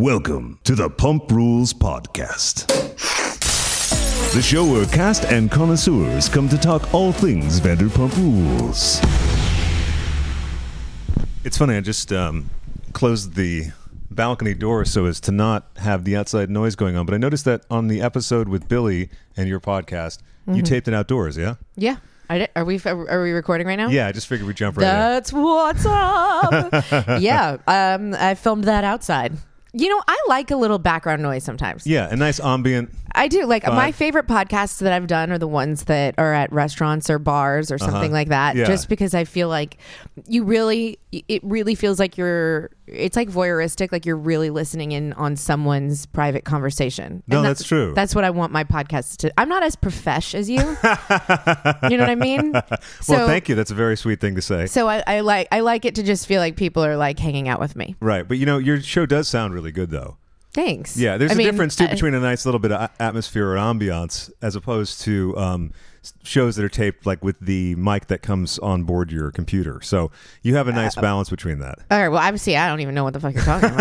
Welcome to the Pump Rules Podcast, the show where cast and connoisseurs come to talk all things Vanderpump Rules. It's funny, I just closed the balcony door so as to not have the outside noise going on, but I noticed that on the episode with Billy and your podcast, you taped it outdoors, yeah? Yeah. Are we recording right now? Yeah, I just figured we'd jump right in. That's what's up. Yeah, I filmed that outside. You know, I like a little background noise sometimes. Yeah, a nice ambient. I do. Like, vibe. my favorite podcasts that I've done are the ones that are at restaurants or bars or something like that. Yeah. Just because I feel like it really feels like it's like voyeuristic, like you're really listening in on someone's private conversation. No, And that's true. That's what I want my podcast to. I'm not as profesh as you. You know what I mean? Well, thank you. That's a very sweet thing to say. So I like it to just feel like people are like hanging out with me. Right, but you know, your show does sound really good, though. Thanks. Yeah, there's a difference, too, between a nice little bit of atmosphere or ambiance as opposed to shows that are taped like with the mic that comes on board your computer. So you have a nice balance between that. All right. Well, obviously, I don't even know what the fuck you're talking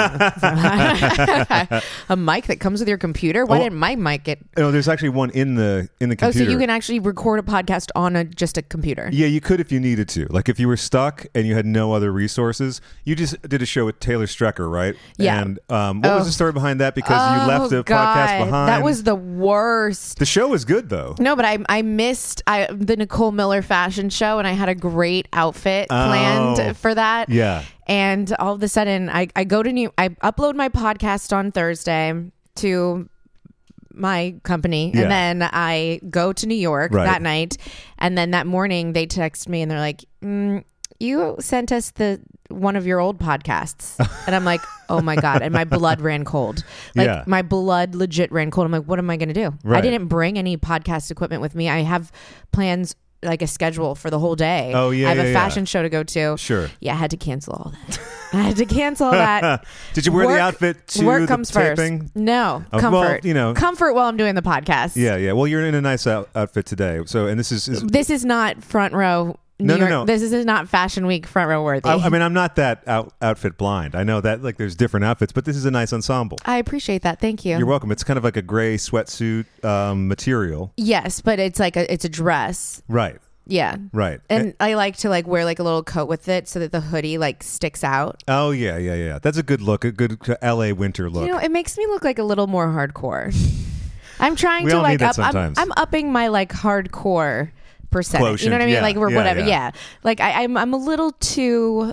about. A mic that comes with your computer? Why didn't my mic get... No, there's actually one in the computer. Oh, so you can actually record a podcast on just a computer? Yeah, you could if you needed to. Like if you were stuck and you had no other resources. You just did a show with Taylor Strecker, right? Yeah. And what was the story behind that? Because you left the podcast behind. That was the worst. The show was good, though. No, but I missed the Nicole Miller fashion show, and I had a great outfit planned for that. Yeah. And all of a sudden, I upload my podcast on Thursday to my company, Yeah. and then I go to New York Right. that night, and then that morning they text me and they're like, you sent us one of your old podcasts. And I'm like, oh my God. And my blood ran cold. Like Yeah. my blood legit ran cold. I'm like, what am I going to do? Right. I didn't bring any podcast equipment with me. I have plans, like a schedule for the whole day. Oh, yeah, I have yeah, a yeah. fashion show to go to. Sure. Yeah, I had to cancel all that. I had to cancel all that. Did you wear the outfit to work the comes taping? first. No, Oh, comfort. well, you know. Comfort while I'm doing the podcast. Yeah, yeah. Well, you're in a nice outfit today. So, and this is This is not front row. New No. York. This is not Fashion Week front row worthy. I mean, I'm not that outfit blind. I know that like there's different outfits, but this is a nice ensemble. I appreciate that. Thank you. You're welcome. It's kind of like a gray sweatsuit material. Yes, but it's like it's a dress. Right. Yeah. Right. And I like to like wear like a little coat with it so that the hoodie like sticks out. Oh yeah. That's a good look. A good LA winter look. You know, it makes me look like a little more hardcore. I'm trying We to all like need that up. sometimes. I'm upping my like hardcore percentage. Quotient, You know what I mean? yeah, Like or yeah, whatever. yeah. Yeah. Like I'm a little too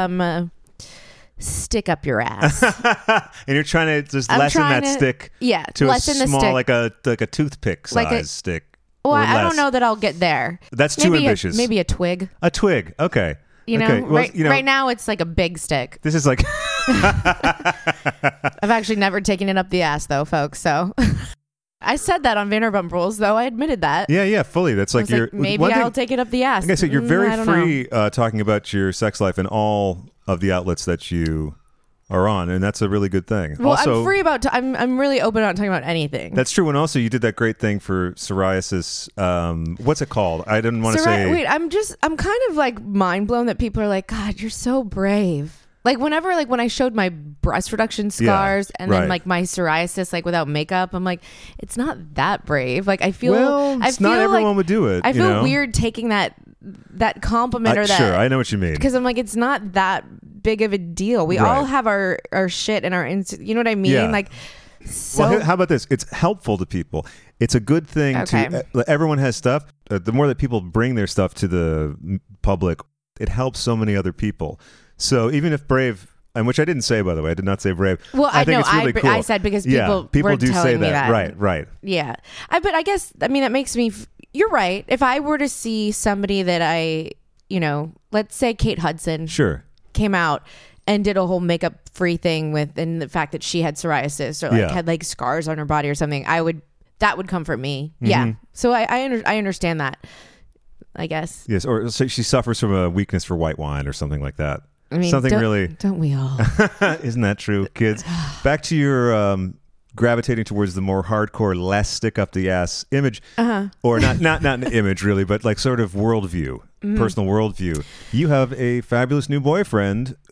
stick up your ass. And you're trying to just I'm lessen trying that to- stick. yeah, To lessen a the small stick. like a toothpick size Like a- stick. Well, or I less. don't know that I'll get there. That's too Maybe ambitious. Maybe a twig. A twig. Okay. You know, Okay. Well, right, you know, right now it's like a big stick. this is like I've actually never taken it up the ass though, folks. So I said that on Vanderpump Rules, though. I admitted that. yeah, fully. That's I like was you're like, maybe one thing- I'll take it up the ass. Like I said, you're I very don't know. free talking about your sex life in all of the outlets that you are on, and that's a really good thing. Well, also, I'm free about. I'm really open about talking about anything. that's true. And also, you did that great thing for psoriasis. What's it called? I didn't want to say. Wait, I'm kind of like mind blown that people are like, God, you're so brave. Like when I showed my breast reduction scars and right. then like my psoriasis like without makeup, I'm like, it's not that brave. Like I feel Well, I feel not everyone like, would do it. I you feel know? weird taking that compliment or that. Sure, I know what you mean. Because I'm like, it's not that big of a deal. We Right. all have our shit and our you know what I mean? Yeah. Like, so Well, how about this? It's helpful to people. It's a good thing Okay. to. Everyone has stuff. The more that people bring their stuff to the public, it helps so many other people. So even if Brave. And which I didn't say, by the way. I did not say Brave. Well, I think know it's really cool. I said because Yeah, people were do telling say me that. Right. Yeah, but I guess that makes me. You're right. If I were to see somebody that let's say Kate Hudson Sure. came out and did a whole makeup free thing and the fact that she had psoriasis or Yeah. had like scars on her body or something, that would comfort me. Yeah. So I understand that. I guess. Yes, or say she suffers from a weakness for white wine or something like that. I mean, something really. Don't we all? Isn't that true, kids? Back to your gravitating towards the more hardcore, less stick up the ass image, or not an image really, but like sort of worldview, personal worldview. You have a fabulous new boyfriend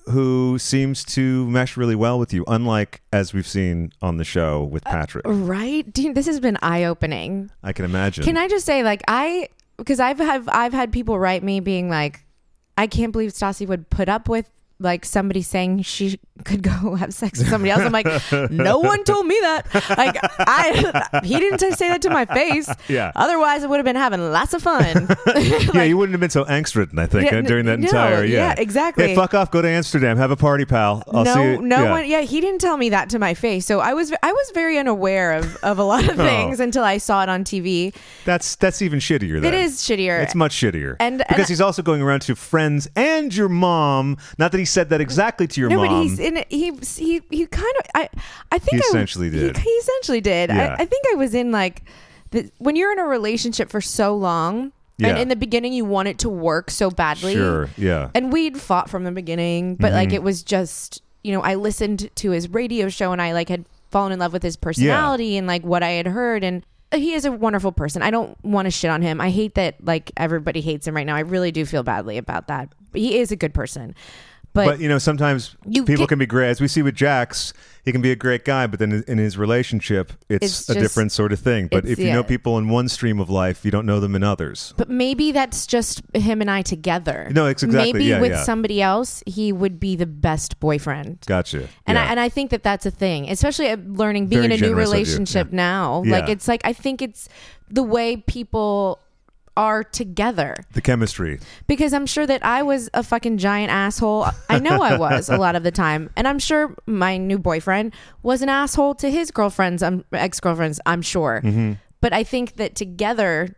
who seems to mesh really well with you, unlike as we've seen on the show with Patrick. Right? Dude, this has been eye-opening. I can imagine. Can I just say, like, because I've had people write me being like, I can't believe Stassi would put up with like somebody saying she could go have sex with somebody else. I'm like, no one told me that. Like, he didn't say that to my face. Yeah. Otherwise, I would have been having lots of fun. Yeah, you wouldn't have been so angst-ridden, I think, during that entire. Yeah, exactly. Hey, fuck off, go to Amsterdam, have a party, pal. I'll see you. No one. Yeah, he didn't tell me that to my face. So I was very unaware of a lot of things until I saw it on TV. That's even shittier. Then. It is shittier. It's much shittier. Because he's also going around to friends and your mom. Not that he said that exactly to your mom. But he kind of I think he essentially did. He essentially did. Yeah. I think I was in like when you're in a relationship for so long. Yeah. And in the beginning, you want it to work so badly. Sure, yeah. And we'd fought from the beginning, but like it was just, I listened to his radio show and I like had fallen in love with his personality and like what I had heard. And he is a wonderful person. I don't want to shit on him. I hate that like everybody hates him right now. I really do feel badly about that. But he is a good person. But sometimes people can be great. As we see with Jax, he can be a great guy, but then in his relationship, it's a different sort of thing. But if you know people in one stream of life, you don't know them in others. But maybe that's just him and I together. No, it's exactly. Maybe with somebody else, he would be the best boyfriend. Gotcha. And I think that's a thing, especially learning being in a new relationship now. Yeah. Like it's like I think it's the way people are together. The chemistry. Because I'm sure that I was a fucking giant asshole. I know I was a lot of the time. And I'm sure my new boyfriend was an asshole to his girlfriends, ex-girlfriends, I'm sure. Mm-hmm. But I think that together,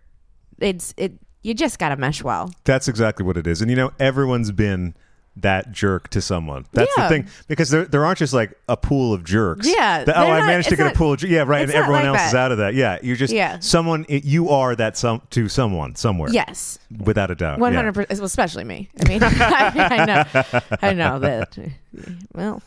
you just got to mesh well. That's exactly what it is. And everyone's been that jerk to someone. That's the thing. Because there aren't just like a pool of jerks. Yeah. I managed to get a pool of jerks. Yeah, right. And everyone else is out of that. Yeah. You're just someone, you are that to someone somewhere. Yes. Without a doubt. 100%. Well, especially me. I mean, I know that. Well.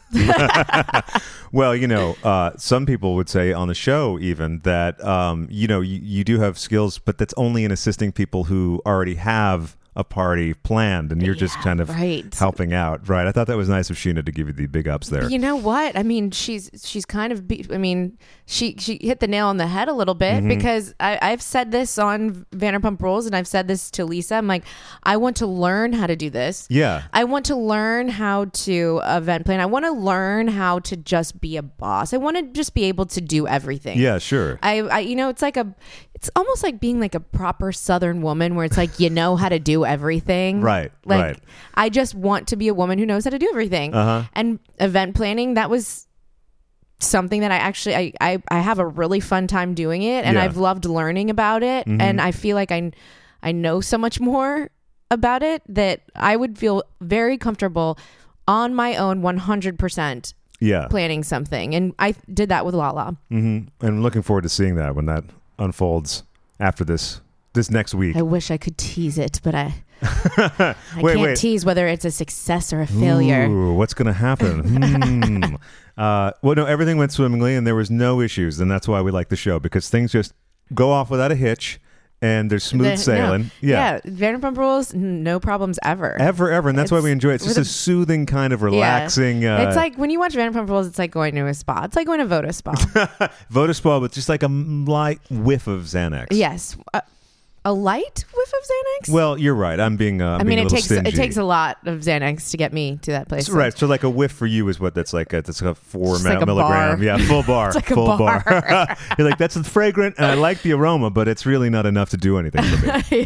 Well, some people would say on the show even that, you do have skills, but that's only in assisting people who already have a party planned and you're just kind of helping out. Right. I thought that was nice of Sheena to give you the big ups there. You know what? I mean, she's kind of, she hit the nail on the head a little bit because I've said this on Vanderpump Rules and I've said this to Lisa. I'm like, I want to learn how to do this. Yeah. I want to learn how to event plan. I want to learn how to just be a boss. I want to just be able to do everything. Yeah, sure. It's almost like being like a proper Southern woman where it's like, how to do everything. Right. Like, right. I just want to be a woman who knows how to do everything. Uh-huh. And event planning, that was something that I have a really fun time doing it. And I've loved learning about it. Mm-hmm. And I feel like I know so much more about it that I would feel very comfortable on my own 100% planning something. And I did that with Lala. Mm-hmm. And I'm looking forward to seeing that when that unfolds after this next week. I wish I could tease it, but I can't tease whether it's a success or a failure. Ooh, what's going to happen? Well, no, everything went swimmingly and there was no issues. And that's why we like the show, because things just go off without a hitch and there's smooth sailing. No. Yeah. Vanderpump Rules, no problems ever. Ever. And that's why we enjoy it. It's just a soothing kind of relaxing. It's like when you watch Vanderpump Rules, it's like going to a spa. It's like going to Voda Spa. Voda Spa with just like a light whiff of Xanax. Yes. A light whiff of Xanax? Well, you're right. I'm being a little stingy. It takes a lot of Xanax to get me to that place. Right. So like a whiff for you is what that's like. That's like a 4 milligram. Bar. Yeah, full bar. It's like a full bar. You're like, that's fragrant and I like the aroma, but it's really not enough to do anything for me.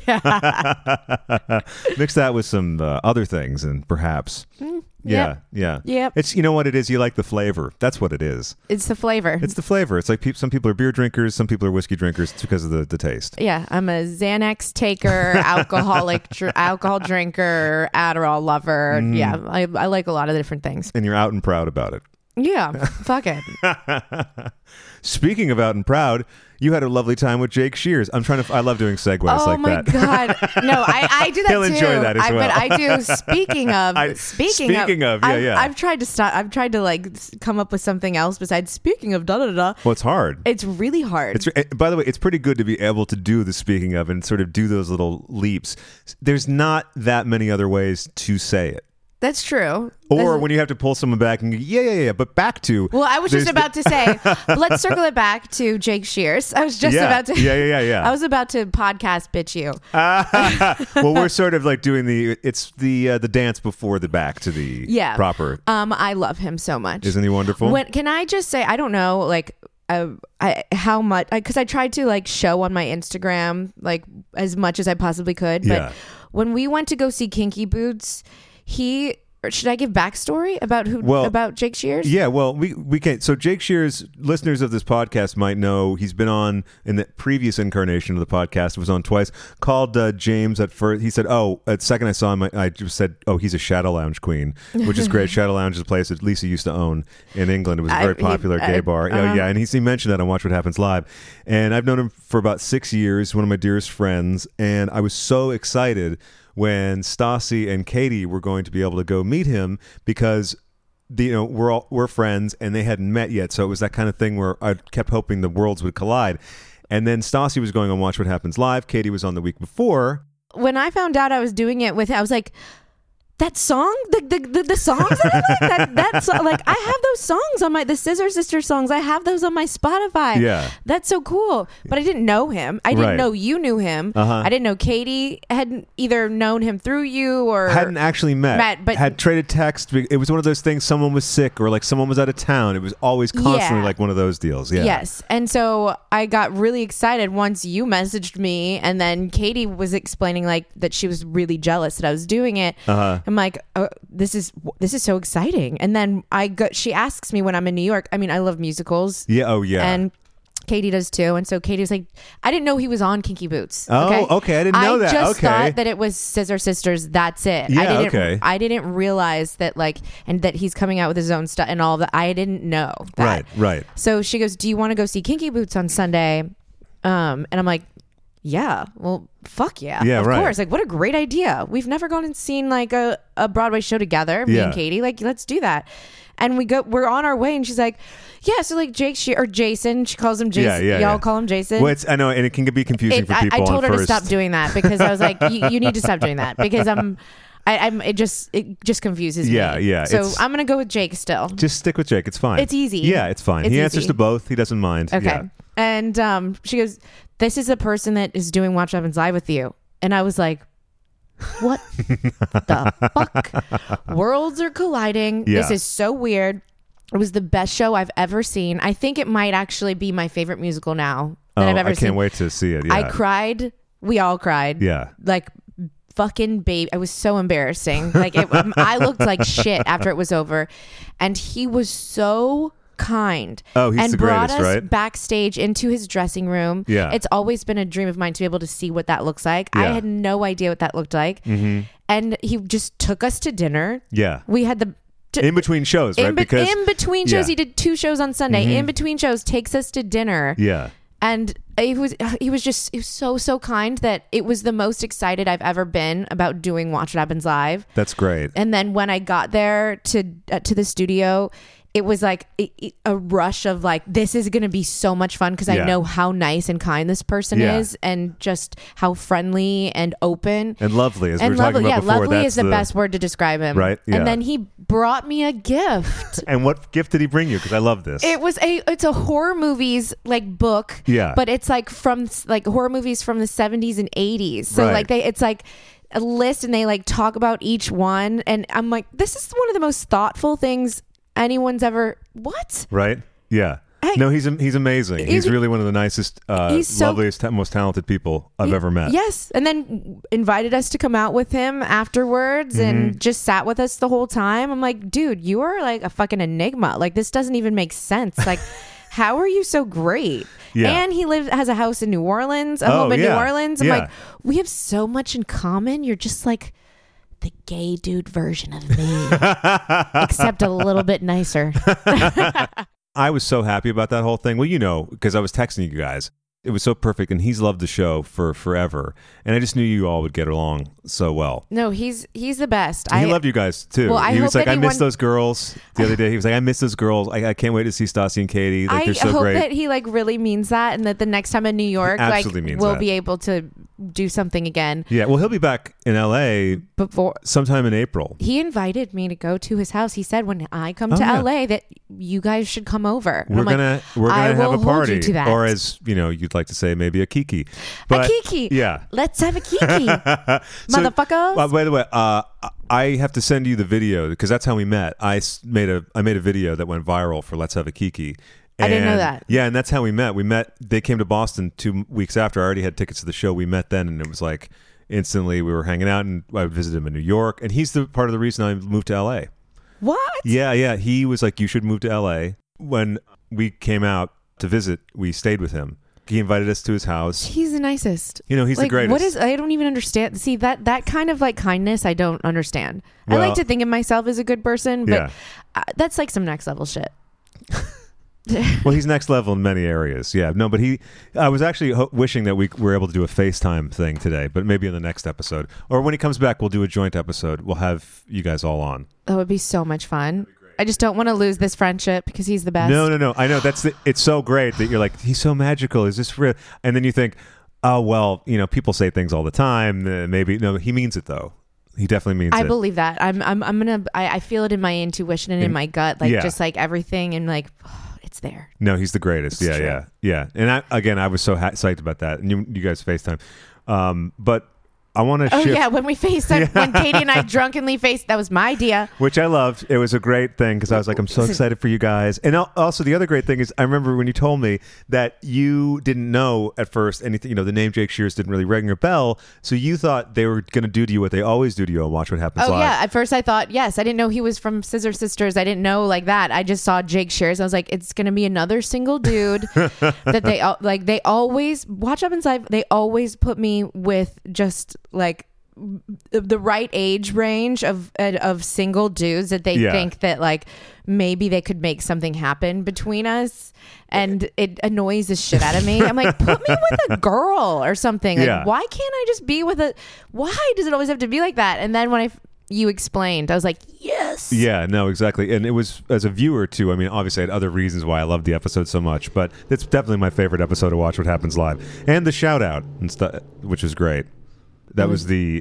Mix that with some other things and perhaps. Yeah. Yep. It's, you know what it is? You like the flavor. That's what it is. It's the flavor. It's the flavor. It's like some people are beer drinkers, some people are whiskey drinkers because of the taste. Yeah. I'm a Xanax taker, alcohol drinker, Adderall lover. Mm. Yeah. I like a lot of different things. And you're out and proud about it. Yeah. Fuck it. Speaking of out and proud, you had a lovely time with Jake Shears. I love doing segues like that. Oh my God. No, I do that He'll too. enjoy that as well. But I do. Speaking of, yeah. I've tried to stop. I've tried to like come up with something else besides speaking of da da da. Well, it's hard. It's really hard. By the way, it's pretty good to be able to do the speaking of and sort of do those little leaps. There's not that many other ways to say it. That's true. Or when you have to pull someone back and yeah, but back to... Well, I was just about to say, let's circle it back to Jake Shears. I was just about to... Yeah. I was about to podcast bitch you. Well, we're sort of like doing the dance before the back to the proper... I love him so much. Isn't he wonderful? Can I just say, I don't know, like... how much, because I tried to like show on my Instagram like as much as I possibly could, but when we went to go see Kinky Boots, should I give backstory about Jake Shears? Yeah, well, we can't. So Jake Shears, listeners of this podcast might know, he's been on in the previous incarnation of the podcast. It was on twice. Called James at first. He said, at second I saw him, I just said, he's a Shadow Lounge queen, which is great. Shadow Lounge is a place that Lisa used to own in England. It was a very popular gay bar. And he mentioned that on Watch What Happens Live. And I've known him for about 6 years, one of my dearest friends. And I was so excited when Stassi and Katie were going to be able to go meet him, because we're friends and they hadn't met yet. So it was that kind of thing where I kept hoping the worlds would collide. And then Stassi was going on Watch What Happens Live. Katie was on the week before. When I found out I was doing it with, I was like, that song, the songs that song, like I have those songs on the Scissor Sisters songs. I have those on my Spotify. Yeah, that's so cool. But I didn't know him. I didn't know you knew him. I didn't know Katie hadn't either known him through you or hadn't actually met, but had traded text. It was one of those things. Someone was sick or like someone was out of town. It was always constantly like one of those deals. Yeah. Yes. And so I got really excited once you messaged me, and then Katie was explaining like that she was really jealous that I was doing it. I'm like, this is so exciting. And then she asks me when I'm in New York. I mean, I love musicals. Yeah. Oh, yeah. And Katie does too. And so Katie was like, I didn't know he was on Kinky Boots. Okay. I didn't know that. I just thought that it was Scissor Sisters. That's it. Yeah, I didn't realize that and that he's coming out with his own stuff and all that. I didn't know that. Right. So she goes, do you want to go see Kinky Boots on Sunday? And I'm like, yeah, well, fuck yeah. Yeah, of course. Like, what a great idea. We've never gone and seen like a Broadway show together, me and Katie. Like, let's do that. And we're on our way, and she's like, yeah, so like Jake or Jason, she calls him Jason. Y'all call him Jason. Well, I know, and it can be confusing for people. I told her to stop doing that because I was like, you need to stop doing that because it just confuses me. Yeah. So I'm gonna go with Jake still. Just stick with Jake. It's fine. It's easy. Yeah, it's fine. He answers to both. He doesn't mind. Okay. Yeah. And she goes, this is the person that is doing Watch What Happens Live with you. And I was like, what the fuck? Worlds are colliding. Yeah. This is so weird. It was the best show I've ever seen. I think it might actually be my favorite musical now that I've ever seen. I can't wait to see it. Yeah. I cried. We all cried. Yeah. Like fucking babe. It was so embarrassing. Like I looked like shit after it was over. And he was so kind. Oh, he's the greatest, brought us right? backstage into his dressing room. Yeah. It's always been a dream of mine to be able to see what that looks like. Yeah. I had no idea what that looked like. Mm-hmm. And he just took us to dinner. Yeah. We had in between shows, right? Because in between shows, he did 2 shows on Sunday. Mm-hmm. In between shows, takes us to dinner. Yeah. And he was so kind that it was the most excited I've ever been about doing Watch What Happens Live. That's great. And then when I got there to the studio, it was like a rush of like, this is going to be so much fun because I know how nice and kind this person is, and just how friendly and open and lovely, as we were talking about before. Lovely is the best word to describe him, right? Yeah. And then he brought me a gift. And what gift did he bring you? Because I love this. It's a horror movies like book, but it's like from like horror movies from the 70s and 80s. So like it's like a list, and they like talk about each one, and I'm like, this is one of the most thoughtful things anyone's ever right. Yeah. No, he's amazing. He's really one of the nicest, loveliest, most talented people I've ever met. Yes. And then invited us to come out with him afterwards and just sat with us the whole time. I'm like, dude, you are like a fucking enigma. Like, this doesn't even make sense. Like, how are you so great? Yeah. And he has a house in New Orleans, a home in New Orleans. I'm like, we have so much in common. You're just like the gay dude version of me, except a little bit nicer. I was so happy about that whole thing. Well, you know, because I was texting you guys. It was so perfect, and he's loved the show for forever. And I just knew you all would get along so well. No, he's the best. He loved you guys too. Well, he was like, I miss those girls. The other day, he was like, I miss those girls. I can't wait to see Stassi and Katie. Like, they're so great. I hope that he like really means that, and that the next time in New York, like we'll be able to do something again. Yeah, well, he'll be back in LA before sometime in April. He invited me to go to his house. He said when I come to LA that you guys should come over. We're gonna have a party, or as you'd like to say, maybe a kiki. But, a kiki. Yeah, let's have a kiki, motherfuckers. By the way, I have to send you the video because that's how we met. I made a video that went viral for Let's Have a Kiki. I didn't know that. Yeah, and that's how we met. They came to Boston 2 weeks after. I already had tickets to the show. We met then, and it was like instantly we were hanging out, and I would visit him in New York. And he's the part of the reason I moved to LA. What? Yeah. He was like, you should move to LA. When we came out to visit, we stayed with him. He invited us to his house. He's the nicest. He's the greatest. I don't even understand. See, that kind of like kindness, I don't understand. Well, I like to think of myself as a good person, but that's like some next level shit. Well, he's next level in many areas. Yeah, no, but I was actually wishing that we were able to do a FaceTime thing today, but maybe in the next episode. Or when he comes back, we'll do a joint episode. We'll have you guys all on. That would be so much fun. I just don't want to lose this friendship because he's the best. No. I know it's so great that you're like, he's so magical. Is this real? And then you think, oh, well, people say things all the time. Maybe, no, he means it though. He definitely means it. I believe that. I feel it in my intuition and in my gut, just like everything and like, it's there. No, he's the greatest. Yeah. And I was so psyched about that. And you guys FaceTime. But I want to shift. Oh, yeah, when we FaceTime, when Katie and I drunkenly that was my idea. Which I loved. It was a great thing because I was like, I'm so excited for you guys. And also the other great thing is I remember when you told me that you didn't know at first anything, the name Jake Shears didn't really ring your bell. So you thought they were going to do to you what they always do to you on Watch What Happens Live. Oh, yeah. At first I thought, yes. I didn't know he was from Scissor Sisters. I didn't know like that. I just saw Jake Shears. I was like, it's going to be another single dude that they always, Watch What Happens Live, they always put me with just like the right age range of single dudes that they think that like maybe they could make something happen between us, and it annoys the shit out of me. I'm like, put me with a girl or something. Like, why can't I just be with why does it always have to be like that? And then when you explained, I was like, yes. Yeah, no, exactly. And it was, as a viewer too, I mean, obviously I had other reasons why I loved the episode so much, but it's definitely my favorite episode to Watch What Happens Live. And the shout out and stuff, which was great. That was the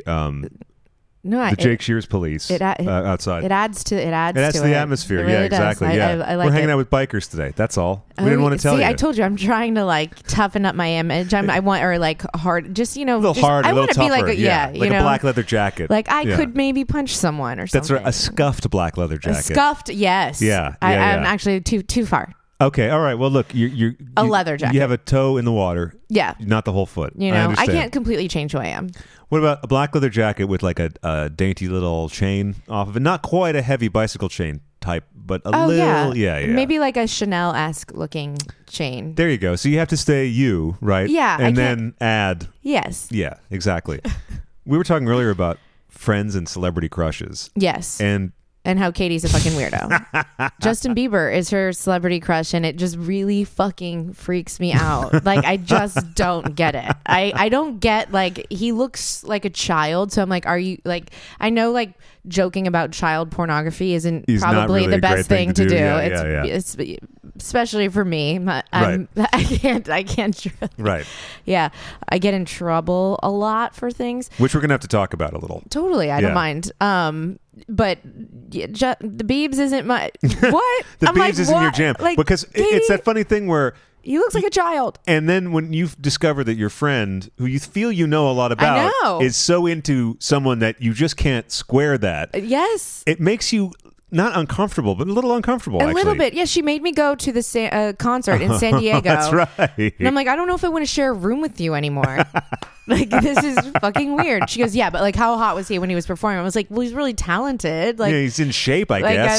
Jake Shears police outside. It adds to the atmosphere. It really exactly. does. Yeah, I like we're hanging out with bikers today. That's all. We didn't want to tell you. I told you I'm trying to like toughen up my image. I want hard, just a little hard, I want to be like like a black leather jacket. Like I could maybe punch someone or something. That's right. A scuffed black leather jacket. Scuffed, yes. Yeah. I'm actually too far. Okay, all right. Well, look, you a leather jacket. You have a toe in the water. Yeah, not the whole foot. I can't completely change who I am. What about a black leather jacket with like a dainty little chain off of it? Not quite a heavy bicycle chain type, but a little. Yeah. Maybe like a Chanel-esque looking chain. There you go. So you have to stay you, right? Yeah, and then add. Yes. Yeah, exactly. We were talking earlier about friends and celebrity crushes. Yes. And how Katie's a fucking weirdo. Justin Bieber is her celebrity crush, and it just really fucking freaks me out. Like, I just don't get it. I don't get, like, he looks like a child, so I'm like, are you, like, I know, like, joking about child pornography isn't probably really the best thing to do. It's especially for me. I can't. Right. Yeah. I get in trouble a lot for things. Which we're going to have to talk about a little. Totally. I don't mind. But the Biebs isn't my what the Biebs isn't your jam, like, because it's that funny thing where he looks like a child, and then when you've discovered that your friend, who you feel a lot about, is so into someone that you just can't square that. Yes, it makes you not uncomfortable, but a little uncomfortable. A little bit, yeah. She made me go to the concert in San Diego. That's right. And I'm like, I don't know if I want to share a room with you anymore. Like, this is fucking weird. She goes, yeah, but like, how hot was he when he was performing? I was like, well, he's really talented. Like, yeah, he's in shape, I guess.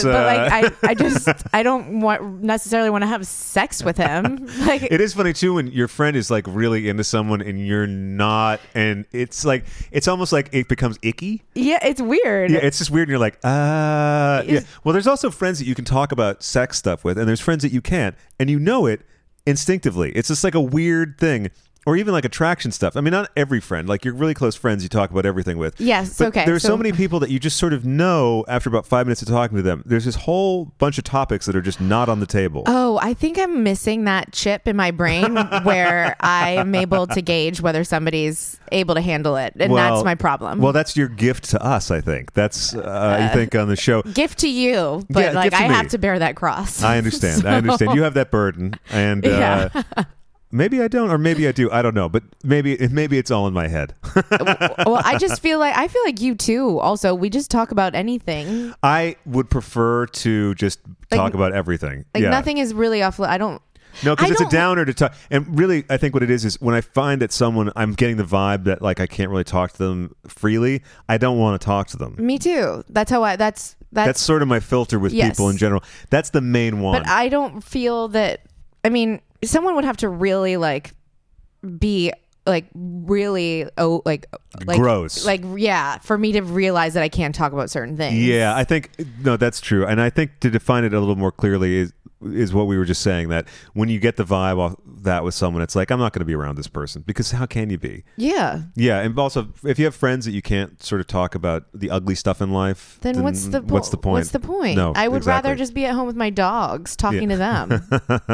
I don't necessarily want to have sex with him. Like, it is funny too when your friend is like really into someone and you're not, and it's like it's almost like it becomes icky. Yeah, it's weird. Yeah, it's just weird, and you're like, yeah. Well, there's also friends that you can talk about sex stuff with, and there's friends that you can't, and you know it instinctively. It's just like a weird thing or even like attraction stuff. I mean, not every friend. Like your really close friends, you talk about everything with. Yes, but okay. There's so many people that you just sort of know after about 5 minutes of talking to them. There's this whole bunch of topics that are just not on the table. Oh, I think I'm missing that chip in my brain where I am able to gauge whether somebody's able to handle it, and that's my problem. Well, that's your gift to us, I think. That's I think on the show. Gift to you, but like I have to bear that cross. I understand. So. I understand. You have that burden, and maybe I don't, or maybe I do. I don't know, but maybe it's all in my head. Well, I feel like you too. Also, we just talk about anything. I would prefer to just talk about everything. Like nothing is really off. I don't. No, because it's a downer to talk. And really, I think what it is when I find that I'm getting the vibe that like I can't really talk to them freely, I don't want to talk to them. Me too. That's how that's sort of my filter with people in general. That's the main one. But I don't feel that, I mean, someone would have to really like be like really gross. Like, yeah, for me to realize that I can't talk about certain things. Yeah, I think, no, that's true. And I think to define it a little more clearly is what we were just saying, that when you get the vibe off that with someone, it's like, I'm not going to be around this person, because how can you be? Yeah. Yeah. And also, if you have friends that you can't sort of talk about the ugly stuff in life, then what's the point? What's the point? No, I would rather just be at home with my dogs talking to them.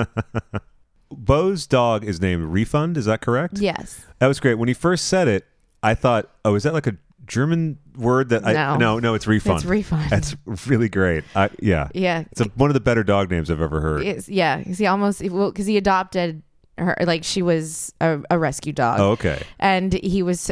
Bo's dog is named Refund. Is that correct? Yes. That was great. When he first said it, I thought, oh, is that like a German word that No, it's Refund. It's Refund. That's really great. Yeah. It's one of the better dog names I've ever heard. Yeah. Because he adopted her, like she was a rescue dog. Oh, okay. And it was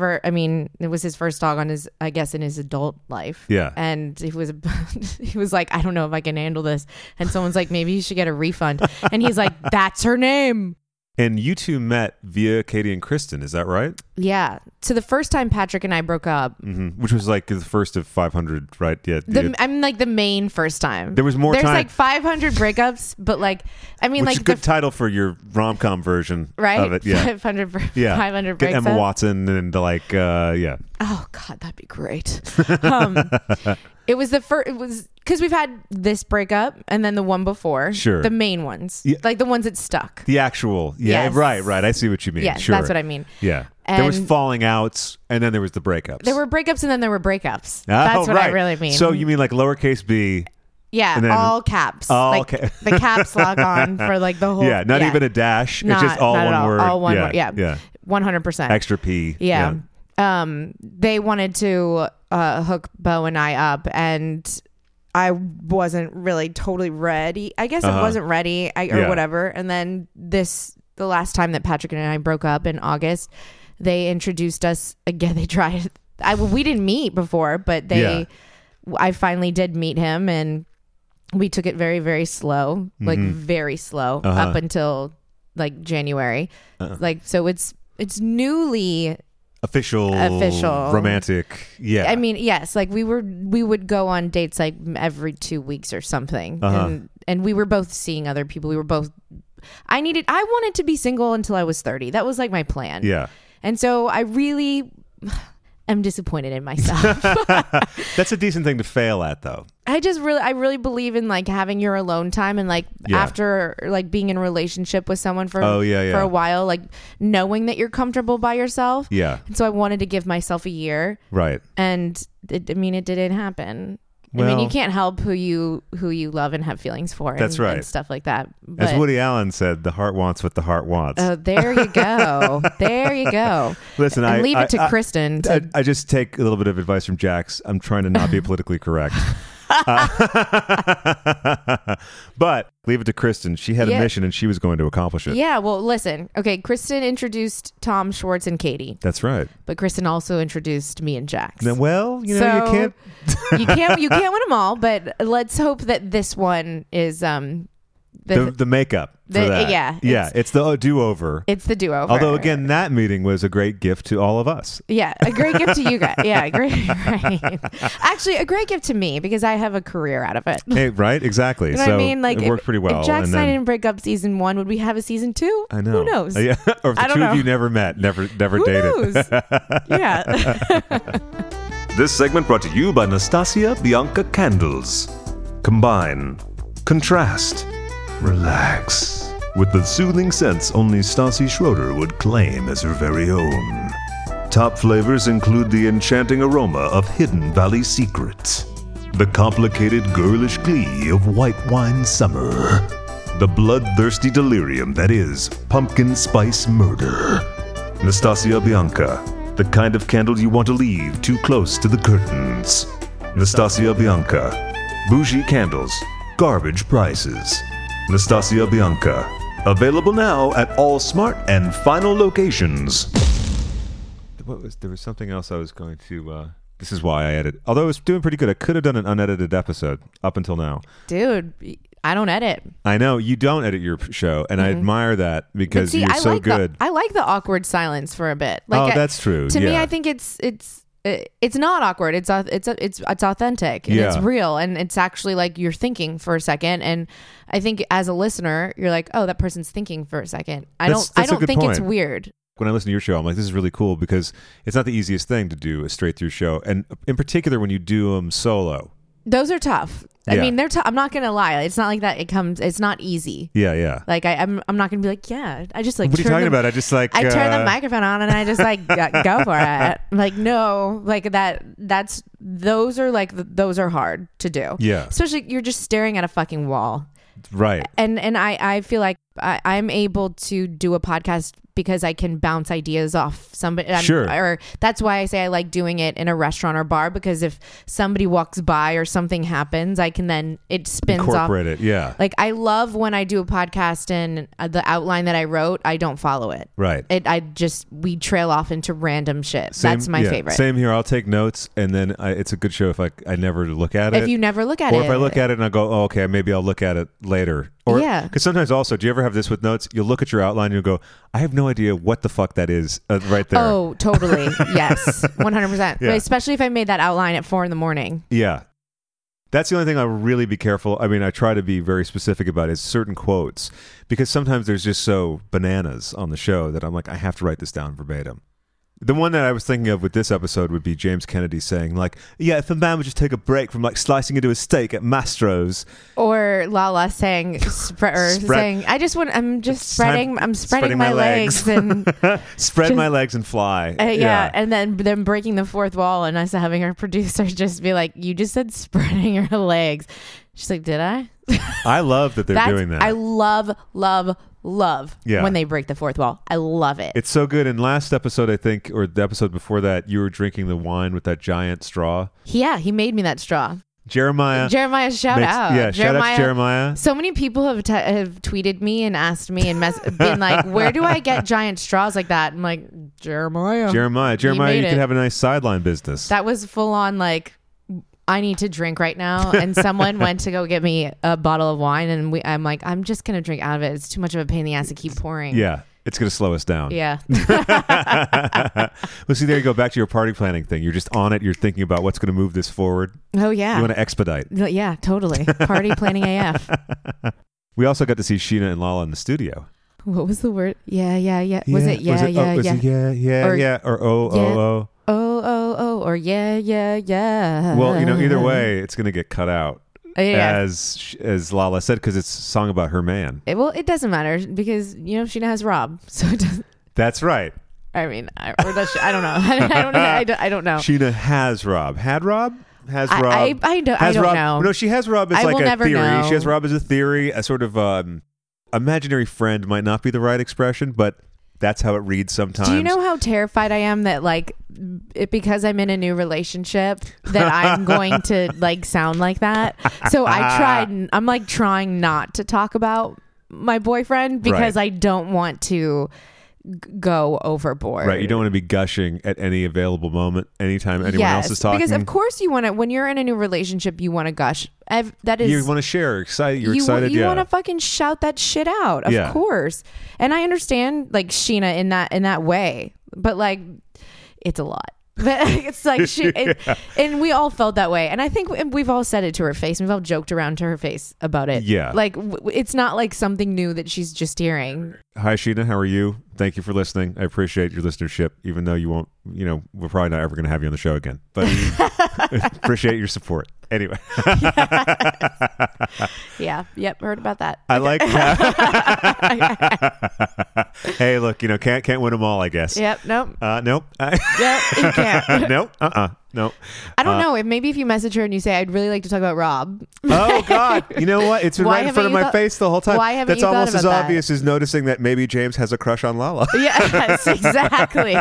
his first dog in his adult life. Yeah. And he was like, I don't know if I can handle this. And someone's like, maybe you should get a refund. And he's like, that's her name. And you two met via Katie and Kristen, is that right? Yeah. So the first time Patrick and I broke up, which was like the first of 500, right? Yeah. I'm like the main first time. There was more. There's like 500 breakups, but like which like is a good title for your rom-com version, right? Of it. Yeah. 500 breakups. Get Emma Watson and like yeah. Oh God, that'd be great. It was because we've had this breakup and then the one before. Sure. The main ones. Yeah. Like the ones that stuck. The actual. Yeah. Yes. Right. I see what you mean. Yes, sure. That's what I mean. Yeah. And there was falling outs and then there was the breakups. There were breakups and then there were breakups. That's what I really mean. So you mean like lowercase b. Yeah, all caps. The caps lock on for like the whole. Yeah, not even a dash. It's just all one word. All one word. Yeah. 100%. Extra P. Yeah. They wanted to hook Bo and I up, and I wasn't really totally ready. I guess I wasn't ready or whatever. And then the last time that Patrick and I broke up in August, they introduced us again. They tried. We didn't meet before, but I finally did meet him, and we took it very, very slow, like very slow up until like January. So it's newly official romantic. Yeah. I mean, yes, like we would go on dates like every 2 weeks or something. And we were both seeing other people. We were both I wanted to be single until I was 30. That was like my plan. Yeah. And so I really am disappointed in myself. That's a decent thing to fail at, though. I really believe in like having your alone time, and like after like being in a relationship with someone for a while, like knowing that you're comfortable by yourself. Yeah. And so I wanted to give myself a year. Right. And it didn't happen. Well, I mean, you can't help who you love and have feelings for. That's right. And stuff like that. But, as Woody Allen said, the heart wants what the heart wants. Oh, there you go. There you go. Listen, and leave it to Kristen. I just take a little bit of advice from Jax. I'm trying to not be politically correct. But leave it to Kristen. She had a mission and she was going to accomplish it. Yeah, well, listen. Okay, Kristen introduced Tom Schwartz and Katie. That's right. But Kristen also introduced me and Jax. Well, you can't you can't win them all, but let's hope that this one is the makeup for that. Yeah, it's the do-over. It's the do-over. Although, again, that meeting was a great gift to all of us. Yeah, a great gift to you guys. Yeah, right. Actually, a great gift to me because I have a career out of it. Hey, right? Exactly. You know what I mean? Like, it worked pretty well. If Jax and I didn't break up season 1, would we have a season 2? I know. Who knows? Yeah. Or if the two of you never met, never Who dated. Knows? Yeah. This segment brought to you by Nastasia Bianca Candles. Combine. Contrast. Relax. with the soothing scents only Stassi Schroeder would claim as her very own. Top flavors include the enchanting aroma of Hidden Valley Secret, the complicated girlish glee of white wine summer, the bloodthirsty delirium that is pumpkin spice murder. Nastasia Bianca, the kind of candle you want to leave too close to the curtains. Nastasia Bianca, bougie candles, garbage prices. Nastasia Bianca, available now at all Smart and Final locations. There was something else I was going to... this is why I edit. Although it was doing pretty good. I could have done an unedited episode up until now. Dude, I don't edit. I know. You don't edit your show, and I admire that because you're so good. I like the awkward silence for a bit. That's true. To me, I think it's not awkward. It's authentic and it's real, and it's actually like you're thinking for a second. And I think as a listener, you're like, oh, that person's thinking for a second. I don't think it's weird. When I listen to your show, I'm like, this is really cool because it's not the easiest thing to do a straight through show, and in particular when you do them solo. Those are tough. I mean, they're tough. I'm not gonna lie. It's not like that. It's not easy. Yeah. Like I'm not gonna be like, I just like. What are you talking about? I just like. I turn the microphone on and I just like go for it. Like no, like that. Those are hard to do. Yeah. Especially you're just staring at a fucking wall. Right. And I feel like I'm able to do a podcast because I can bounce ideas off somebody. Sure. Or that's why I say I like doing it in a restaurant or bar, because if somebody walks by or something happens, I can then it spins incorporate off. It. Yeah. Like I love when I do a podcast and the outline that I wrote, I don't follow it. Right. We trail off into random shit. That's my favorite. Same here. I'll take notes, and then it's a good show if I never look at it. If you never look at it. Or if I look at it and I go, oh, okay, maybe I'll look at it later. Or, because sometimes also, do you ever have this with notes? You'll look at your outline and you'll go, I have no idea what the fuck that is right there. Oh, totally. Yes. 100%. Yeah. Especially if I made that outline at 4 a.m. Yeah. That's the only thing I really be careful. I mean, I try to be very specific about is certain quotes, because sometimes there's just so bananas on the show that I'm like, I have to write this down verbatim. The one that I was thinking of with this episode would be James Kennedy saying, like, yeah, if a man would just take a break from like slicing into a steak at Mastro's. Or Lala saying, saying, I'm spreading my legs and spread my legs and fly. Yeah. And then breaking the fourth wall, and us having our producer just be like, you just said spreading your legs. She's like, did I? I love that they're doing that. I love when they break the fourth wall. I love it. It's so good. In last episode, I think, or the episode before that, you were drinking the wine with that giant straw. Yeah, he made me that straw. Jeremiah, shout out. Yeah, shout out to Jeremiah. So many people have tweeted me and asked me and been like, where do I get giant straws like that? I'm like, Jeremiah, you could have a nice sideline business. That was full on like, I need to drink right now, and someone went to go get me a bottle of wine, and I'm like, I'm just gonna drink out of it. It's too much of a pain in the ass to keep pouring. Yeah, it's gonna slow us down. Yeah. Well, see, there you go. Back to your party planning thing. You're just on it. You're thinking about what's gonna move this forward. Oh yeah. You want to expedite. Yeah, totally. Party planning AF. We also got to see Sheena and Lala in the studio. What was the word? Yeah. Was it yeah? Or oh. Or yeah. Well, either way, it's going to get cut out, as Lala said, because it's a song about her man. It doesn't matter because Sheena has Rob, so it doesn't. That's right. I mean, I don't know. I don't know. Sheena has Rob. Had Rob? Has Rob? I don't know. No, she has Rob as like a theory. Know. She has Rob as a theory. A sort of imaginary friend might not be the right expression, but that's how it reads sometimes. Do you know how terrified I am that because I'm in a new relationship that I'm going to like sound like that? So I'm like trying not to talk about my boyfriend because I don't want to go overboard. Right. You don't want to be gushing at any available moment, anytime anyone else is talking. Because of course you want to, when you're in a new relationship, you want to gush. That is, you want to share. You're excited. You want to fucking shout that shit out. Of course. And I understand like Sheena in that way, but like it's a lot. But it's like and we all felt that way, and I think we've all said it to her face, and we've all joked around to her face about it. Yeah, like it's not like something new that she's just hearing. Hi Sheena, how are you? Thank you for listening. I appreciate your listenership, even though you won't. We're probably not ever going to have you on the show again, but appreciate your support. Anyway. Yeah. Yep. Heard about that. I like that. Hey, look, can't win them all, I guess. Yep. Nope. Nope. Yep. You can't. Nope. No. I don't know. If maybe if you message her and you say, I'd really like to talk about Rob. Oh, God. You know what? It's been right in front of my face the whole time. Why haven't That's you almost as that? obvious as noticing that maybe James has a crush on Lala. Yes, exactly.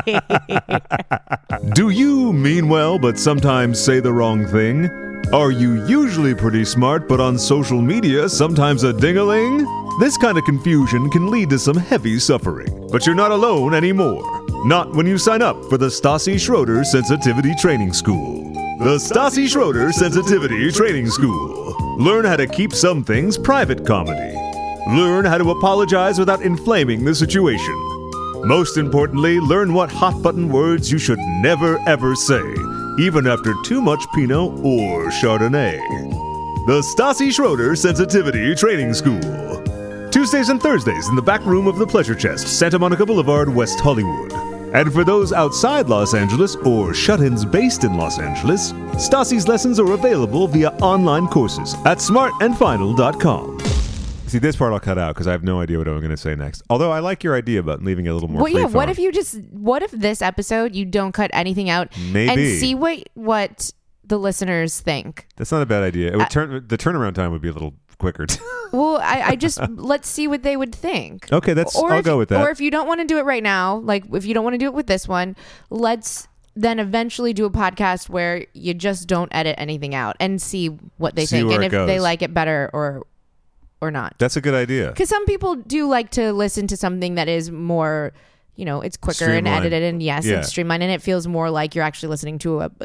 Do you mean well but sometimes say the wrong thing? Are you usually pretty smart but on social media sometimes a ding-a-ling? This kind of confusion can lead to some heavy suffering, but you're not alone anymore. Not when you sign up for the Stassi Schroeder Sensitivity Training School. The Stassi Schroeder Sensitivity Training School. Learn how to keep some things private comedy. Learn how to apologize without inflaming the situation. Most importantly, learn what hot-button words you should never ever say, even after too much Pinot or Chardonnay. The Stassi Schroeder Sensitivity Training School. Tuesdays and Thursdays in the back room of the Pleasure Chest, Santa Monica Boulevard, West Hollywood. And for those outside Los Angeles or shut-ins based in Los Angeles, Stassi's lessons are available via online courses at smartandfinal.com. See, this part I'll cut out because I have no idea what I'm going to say next. Although I like your idea about leaving it a little more free form. What if this episode you don't cut anything out Maybe. And see what the listeners think? That's not a bad idea. It would the turnaround time would be a little quicker. Well, I just let's see what they would think. Okay, I'll go with that. Or if you don't want to do it right now, like if you don't want to do it with this one, let's then eventually do a podcast where you just don't edit anything out and see what they think and if they like it better or not. That's a good idea. Because some people do like to listen to something that is more, it's quicker streamlined. And edited and it's streamlined and it feels more like you're actually listening to a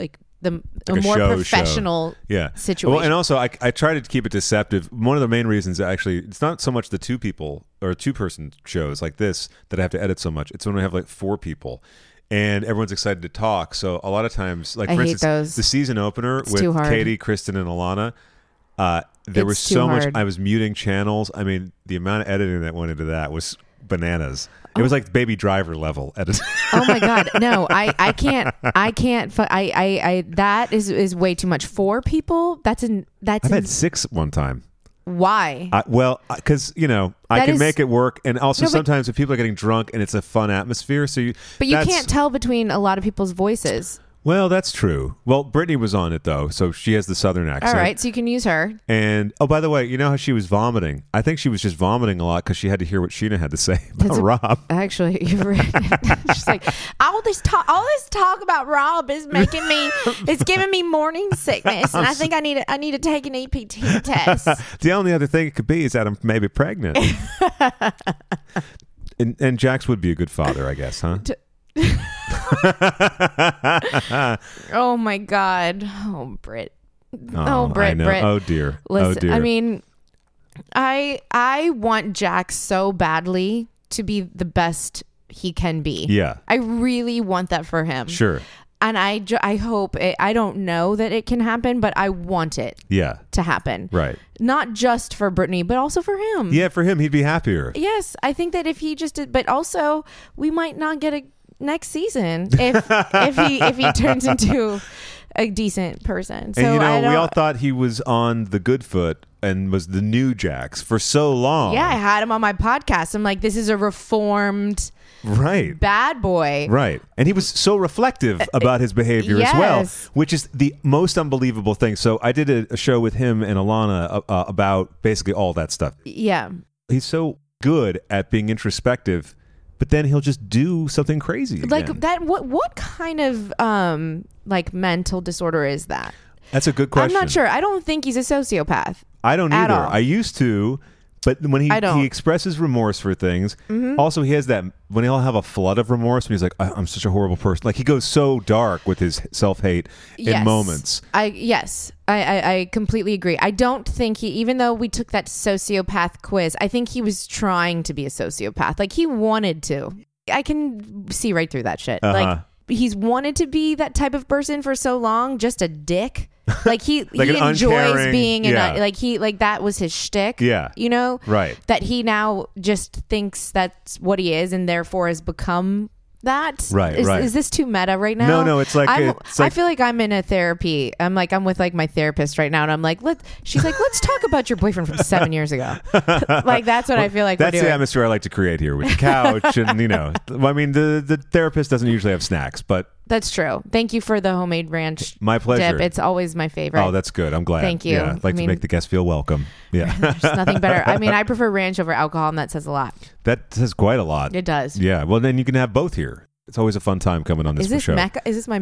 more professional situation. Well, and also I try to keep it deceptive. One of the main reasons actually, it's not so much the two people or two-person shows like this that I have to edit so much. It's when we have like four people and everyone's excited to talk. So a lot of times, like for instance, the season opener with Katie, Kristen, and Alana, there was so much. I was muting channels. I mean, the amount of editing that went into that was bananas. It was like Baby Driver level editing. Oh my God. No, I can't. That is way too much. 4 people? I've had 6 one time. Why? Because, I can make it work. And also sometimes if people are getting drunk and it's a fun atmosphere. But you can't tell between a lot of people's voices. Well, that's true. Well, Brittany was on it, though, so she has the Southern accent. All right, so you can use her. And, by the way, you know how she was vomiting? I think she was just vomiting a lot because she had to hear what Sheena had to say about Rob. Actually, you're right. She's like, all this talk about Rob is it's giving me morning sickness, and I think I need to take an EPT test. The only other thing it could be is that I'm maybe pregnant. and Jax would be a good father, I guess, huh? Oh my God. Oh, Britt. Britt. Oh dear. Listen, oh dear. I mean, I want Jax so badly to be the best he can be. Yeah. I really want that for him. Sure. And I hope I don't know that it can happen, but I want it to happen. Right. Not just for Brittany, but also for him. Yeah, for him, he'd be happier. Yes. I think that if he just did, but also we might not get a next season if he turns into a decent person. So and we all thought he was on the good foot and was the new Jax for so long. Yeah, I had him on my podcast. I'm like, this is a reformed bad boy. Right. And he was so reflective about his behavior as well, which is the most unbelievable thing. So I did a show with him and Alana about basically all that stuff. Yeah. He's so good at being introspective, but then he'll just do something crazy again. Like that. What kind of mental disorder is that? That's a good question. I'm not sure. I don't think he's a sociopath. I don't either. I used to, but when he expresses remorse for things, also he has that when he'll have a flood of remorse when he's like, I'm such a horrible person. Like he goes so dark with his self-hate in moments. I completely agree. I don't think even though we took that sociopath quiz, I think he was trying to be a sociopath. Like he wanted to. I can see right through that shit. Like he's wanted to be that type of person for so long, just a dick. Like he enjoys being that was his shtick. Yeah. You know? Right. That he now just thinks that's what he is and therefore has become that. Right. Is this too meta right now? No, it's like I feel like I'm in a therapy. I'm with like my therapist right now, and I'm like, she's like, let's talk about your boyfriend from 7 years ago. Like that's what I feel like. That's the atmosphere I like to create here with the couch, and I mean, the therapist doesn't usually have snacks, but. That's true. Thank you for the homemade ranch. My pleasure. Dip. It's always my favorite. Oh, that's good. I'm glad. Thank you. Yeah, I'd like to make the guests feel welcome. Yeah. There's nothing better. I mean, I prefer ranch over alcohol, and that says a lot. That says quite a lot. It does. Yeah. Well, then you can have both here. It's always a fun time coming on this show. Mecca? Is this my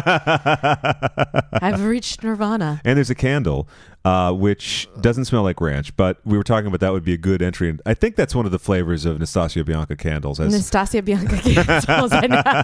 Mecca? I've reached nirvana. And there's a candle, which doesn't smell like ranch, but we were talking about that would be a good entry. And I think that's one of the flavors of Nastasia Bianca candles. Nastasia Bianca candles,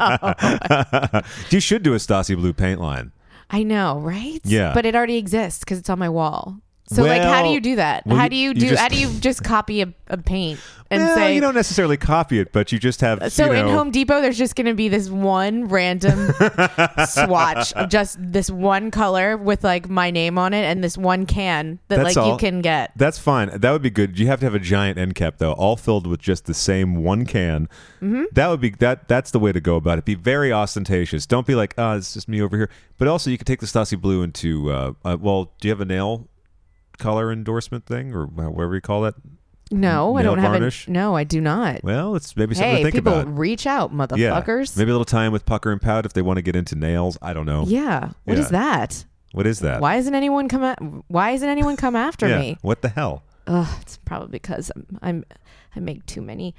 I know. You should do a Stasi Blue paint line. I know, right? Yeah. But it already exists because it's on my wall. So how do you do that? How do you just copy a paint and say you don't necessarily copy it, but you just have in Home Depot there's just going to be this one random swatch of just this one color with like my name on it and this one can that you can get. That's fine. That would be good. You have to have a giant end cap though, all filled with just the same one can. Mm-hmm. That would be that's the way to go about it. Be very ostentatious. Don't be like, it's just me over here. But also you could take the Stasi Blue into do you have a nail color endorsement thing or whatever you call that? No, I don't varnish? have it. No, I do not. Well, it's maybe something to think about. People reach out, motherfuckers. Yeah. Maybe a little time with pucker and pout if they want to get into nails. I don't know. Yeah. What is that? What is that? Why hasn't anyone come after me? What the hell? It's probably because I make too many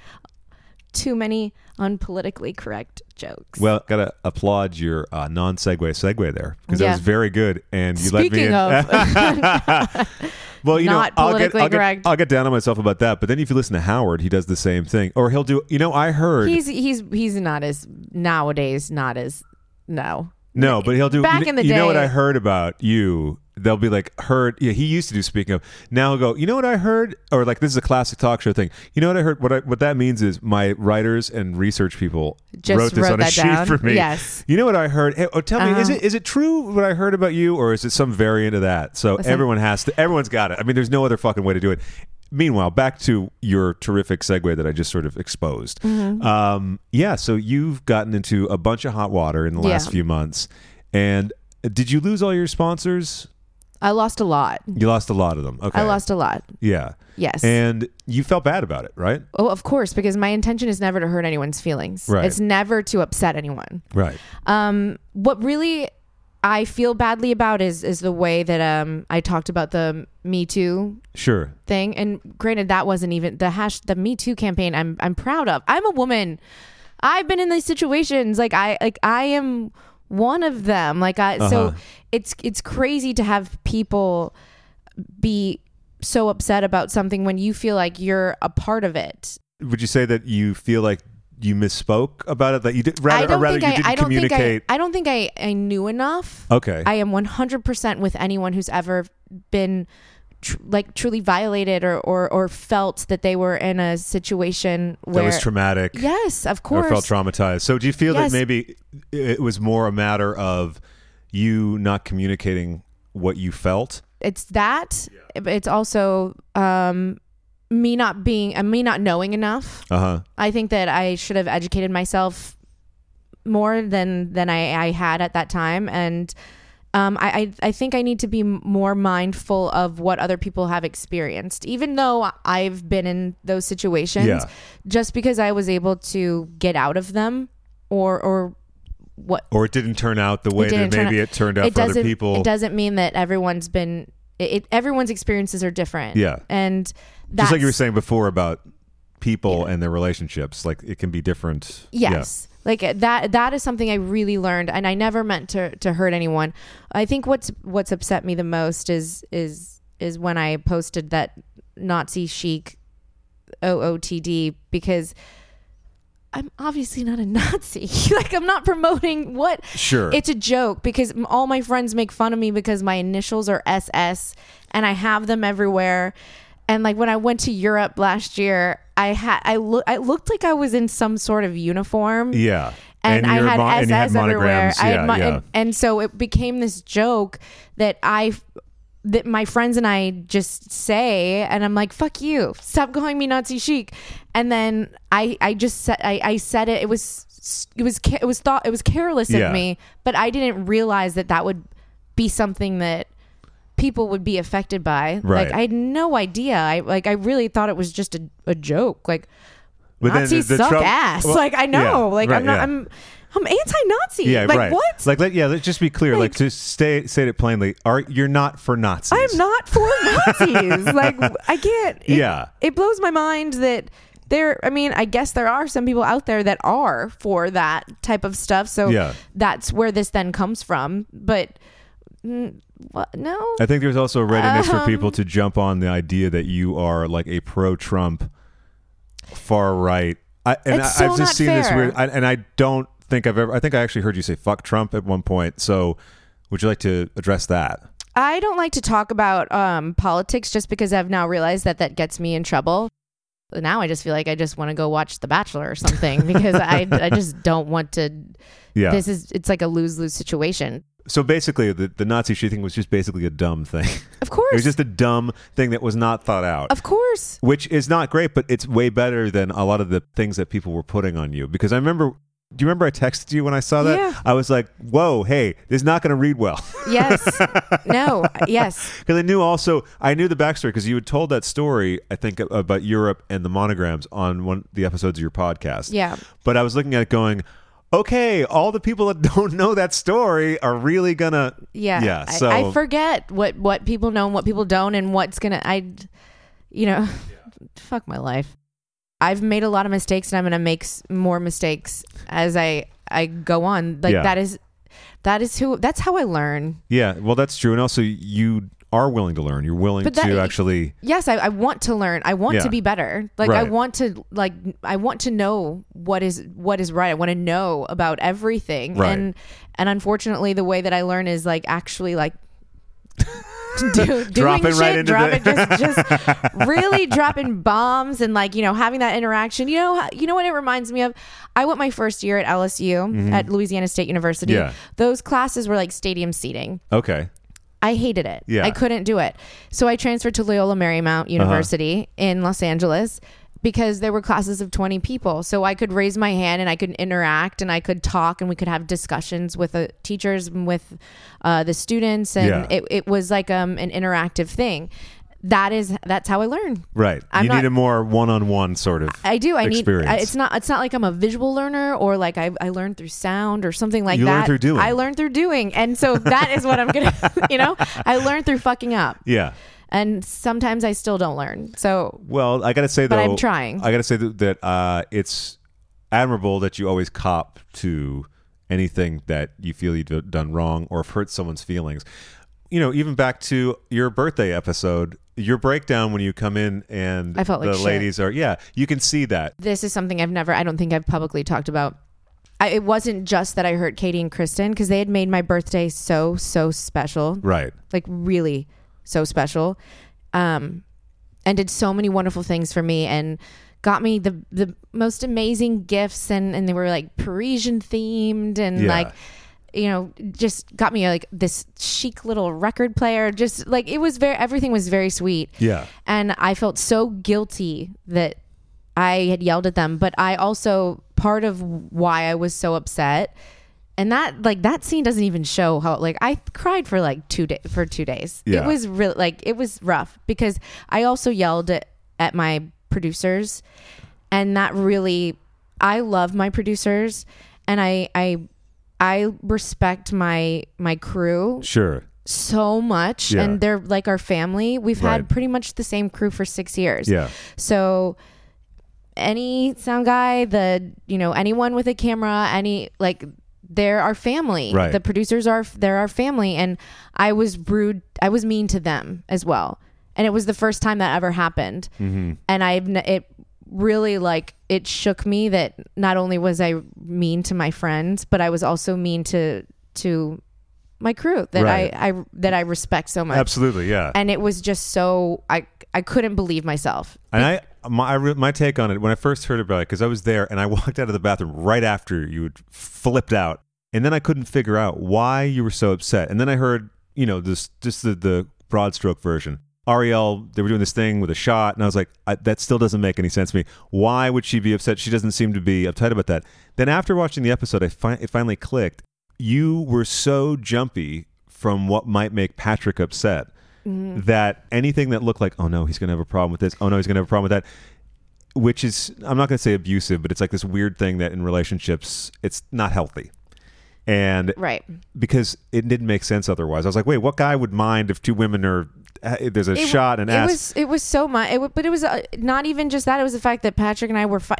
unpolitically correct jokes. Well, gotta applaud your non-segue there because that was very good, and you Speaking let me in. Well, not politically correct. I'll get down on myself about that. But then if you listen to Howard, he does the same thing, or he'll do. I heard he's not as nowadays. Not as no. But he'll do. Back in the day, you know what I heard about you. They'll be like, heard. Yeah, he used to do speaking of. Now he'll go, you know what I heard? Or like, this is a classic talk show thing. You know what I heard? What that means is my writers and research people wrote this on a sheet for me. Yes. You know what I heard? Hey, tell me, is it true what I heard about you, or is it some variant of that? So everyone's got it. I mean, there's no other fucking way to do it. Meanwhile, back to your terrific segue that I just sort of exposed. Mm-hmm. So you've gotten into a bunch of hot water in the last few months. And did you lose all your sponsors? I lost a lot. You lost a lot of them. Okay. I lost a lot. Yeah. Yes. And you felt bad about it, right? Oh, of course, because my intention is never to hurt anyone's feelings. Right. It's never to upset anyone. Right. What really I feel badly about is the way that I talked about the Me Too thing. And granted, that wasn't even the Me Too campaign I'm proud of. I'm a woman. I've been in these situations. I am one of them. So it's crazy to have people be so upset about something when you feel like you're a part of it. Would you say that you feel like you misspoke about it, that you did you didn't communicate? I don't think I knew enough. Okay. I am 100% with anyone who's ever been truly violated or felt that they were in a situation where that was traumatic. Yes, of course. Or felt traumatized. So do you feel that maybe it was more a matter of you not communicating what you felt? It's that. Yeah. It's also me not knowing enough. I think that I should have educated myself more than I had at that time, and I think I need to be more mindful of what other people have experienced, even though I've been in those situations. Yeah. Just because I was able to get out of them, or it didn't turn out the way that maybe it turned out for other people. It doesn't mean that everyone's been. Everyone's experiences are different. Yeah, and just like you were saying before about people and their relationships, like it can be different. Yes. Yeah. Like that is something I really learned, and I never meant to hurt anyone. I think what's upset me the most is when I posted that Nazi chic OOTD, because I'm obviously not a Nazi. I'm not promoting what. Sure. It's a joke because all my friends make fun of me because my initials are SS and I have them everywhere. And when I went to Europe last year, I looked like I was in some sort of uniform. Yeah. And I had SS everywhere. Yeah, And so it became this joke that I that my friends and I just say, and I'm like, fuck you, stop calling me Nazi chic. And then I just said, I said it. It was careless of me, but I didn't realize that would be something that people would be affected by. Right. Like I had no idea. I really thought it was just a joke. Like, but Nazis suck ass. Well, like I know. Like I'm not. I'm anti-Nazi. Yeah, like, right. What? Like, let's just be clear. Like, to say it plainly. You're not for Nazis. I'm not for Nazis. Like, I can't. It blows my mind that I guess there are some people out there that are for that type of stuff. So that's where this then comes from. But what? No. I think there's also a readiness for people to jump on the idea that you are like a pro-Trump, far right. I've just seen this weird, and I don't think I think I actually heard you say fuck Trump at one point. So would you like to address that? I don't like to talk about politics just because I've now realized that gets me in trouble. Now I just feel like I just want to go watch The Bachelor or something because I just don't want to. Yeah. It's like a lose-lose situation. So basically the Nazi shit thing was just basically a dumb thing. Of course. It was just a dumb thing that was not thought out. Of course. Which is not great, but it's way better than a lot of the things that people were putting on you. Because do you remember I texted you when I saw that? Yeah. I was like, whoa, hey, this is not going to read well. Yes. No. Yes. Because I knew the backstory because you had told that story, I think, about Europe and the monograms on one of the episodes of your podcast. Yeah. But I was looking at it going, okay, all the people that don't know that story are really going to... Yeah. So I forget what people know and what people don't and what's going to... fuck my life. I've made a lot of mistakes and I'm going to make more mistakes as I go on. Like that's how I learn. Yeah, well, that's true. And also you are willing to learn. You're willing to actually. Yes, I want to learn. I want to be better. Like I want to know what is right. I want to know about everything. Right. And unfortunately the way that I learn is like actually like doing shit, just really dropping bombs and like, having that interaction. You know what it reminds me of? I went my first year at LSU at Louisiana State University. Yeah. Those classes were like stadium seating. Okay. I hated it. Yeah. I couldn't do it. So I transferred to Loyola Marymount University in Los Angeles because there were classes of 20 people. So I could raise my hand and I could interact and I could talk and we could have discussions with the teachers and with the students. And it was like an interactive thing. That's how I learn. Right. You need a more one-on-one sort of experience. It's not like I'm a visual learner or like I learn through sound or something like that. You learn through doing. I learn through doing. And so that is what I'm going to, I learn through fucking up. Yeah. And sometimes I still don't learn. So, well, I got to say though, I'm trying. I got to say that it's admirable that you always cop to anything that you feel you've done wrong or have hurt someone's feelings. Even back to your birthday episode, your breakdown when you come in and I felt like the ladies are, you can see that. This is something I don't think I've publicly talked about. It wasn't just that I hurt Katie and Kristen because they had made my birthday so special. Right. Like really so special. And did so many wonderful things for me and got me the most amazing gifts and they were like Parisian themed and like, just got me like this chic little record player. Just like everything was very sweet. Yeah. And I felt so guilty that I had yelled at them, but I also, part of why I was so upset, and that scene doesn't even show how, like, I cried for like 2 days. Yeah. It was really, like, it was rough because I also yelled at my producers, and that really, I love my producers and I respect my crew. Sure. So much. Yeah. And they're like our family. We've had pretty much the same crew for 6 years. Yeah. So any sound guy, anyone with a camera, they're our family. Right. The producers they're our family. And I was rude. I was mean to them as well. And it was the first time that ever happened. Mm-hmm. And it really, like, it shook me that not only was I mean to my friends, but I was also mean to my crew that I respect so much. Absolutely. Yeah. And it was just so, I couldn't believe myself. And my take on it when I first heard about it, because I was there and I walked out of the bathroom right after you had flipped out, and then I couldn't figure out why you were so upset. And then I heard, this just the broad stroke version. Ariel, they were doing this thing with a shot, and I was like, that still doesn't make any sense to me. Why would she be upset? She doesn't seem to be uptight about that. Then after watching the episode, it finally clicked. You were so jumpy from what might make Patrick upset that anything that looked like, oh no, he's going to have a problem with this. Oh no, he's going to have a problem with that. Which is, I'm not going to say abusive, but it's like this weird thing that in relationships, it's not healthy. And because it didn't make sense otherwise. I was like, wait, what guy would mind if two women are, there's a shot and ass? It was so much, but it was not even just that. It was the fact that Patrick and I were,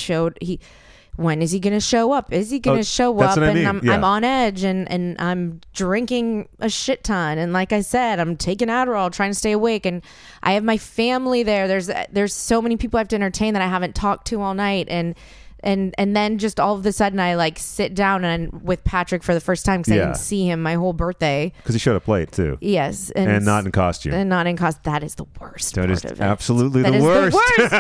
when is he going to show up? Is he going to show up? And I'm on edge and I'm drinking a shit ton. And like I said, I'm taking Adderall, trying to stay awake. And I have my family there. There's so many people I have to entertain that I haven't talked to all night. And then just all of a sudden I like sit down and with Patrick for the first time because I didn't see him my whole birthday. Because he showed up late too. Yes. And not in costume. That is the worst. That is absolutely the worst.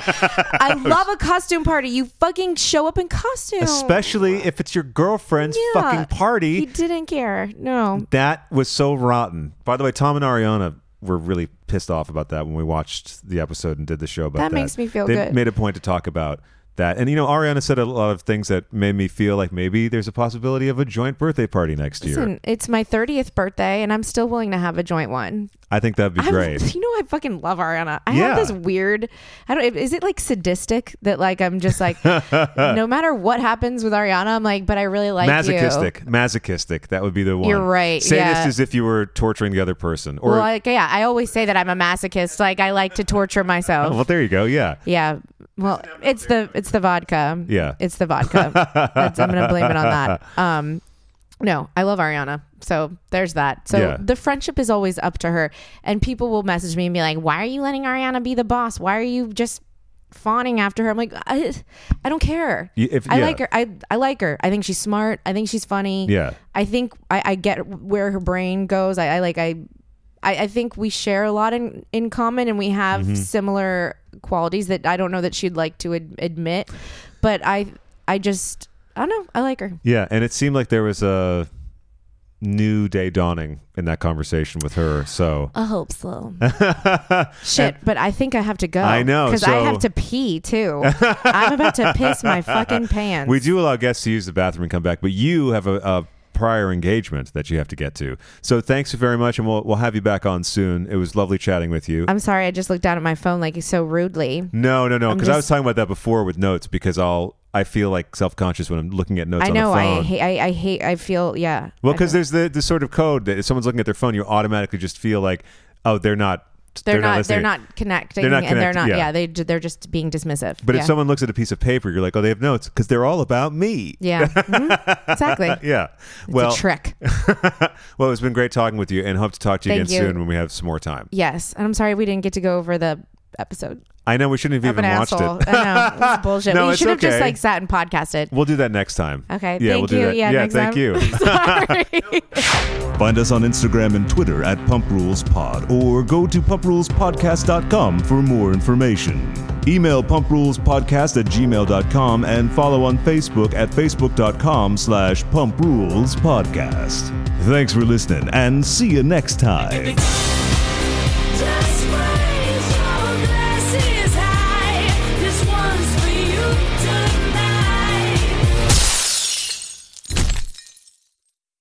I love a costume party. You fucking show up in costume. Especially if it's your girlfriend's fucking party. He didn't care. No. That was so rotten. By the way, Tom and Ariana were really pissed off about that when we watched the episode and did the show about that. That makes me feel good. They made a point to talk about that. And, Ariana said a lot of things that made me feel like maybe there's a possibility of a joint birthday party next year. It's my 30th birthday, and I'm still willing to have a joint one. I think that'd be great. I fucking love Ariana. I have this weird, is it like sadistic that like, I'm just like, no matter what happens with Ariana, I'm like, but I really like Masochistic. That would be the one. You're right. Sadist is if you were torturing the other person. Or I always say that I'm a masochist. Like I like to torture myself. Well, there you go. Yeah. Yeah. Well, it's the vodka. Yeah. It's the vodka. I'm going to blame it on that. No, I love Ariana. So there's that. So the friendship is always up to her. And people will message me and be like, why are you letting Ariana be the boss? Why are you just fawning after her? I'm like, I don't care. I like her. I like her. I think she's smart. I think she's funny. Yeah. I think I get where her brain goes. I think we share a lot in common, and we have similar qualities that I don't know that she'd like to admit, but I don't know. I like her. Yeah. And it seemed like there was a new day dawning in that conversation with her. So I hope so. Shit, but I think I have to go. I know. Because I have to pee too. I'm about to piss my fucking pants. We do allow guests to use the bathroom and come back, but you have a prior engagement that you have to get to. So thanks very much, and we'll have you back on soon. It was lovely chatting with you. I'm sorry, I just looked down at my phone like so rudely. No, because I was talking about that before with notes, because I feel like self-conscious when I'm looking at notes on the phone. I feel, yeah. Well, because there's the sort of code that if someone's looking at their phone, you automatically just feel like, oh, they're not connecting, they're just being dismissive. But if someone looks at a piece of paper, you're like, oh, they have notes because they're all about me. Yeah. Exactly. Yeah. It's a trick. Well, it's been great talking with you, and hope to talk to you again soon when we have some more time. Yes. And I'm sorry we didn't get to go over the episode. I know, we shouldn't have even watched it. I know, it's bullshit. No, we should have just sat and podcasted. We'll do that next time. Okay. Yeah, we'll do that. Yeah, thank you. Sorry. Find us on Instagram and Twitter at PumpRulesPod, or go to PumpRulesPodcast.com for more information. Email PumpRulesPodcast@gmail.com and follow on Facebook at Facebook.com/PumpRulesPodcast. Thanks for listening, and see you next time.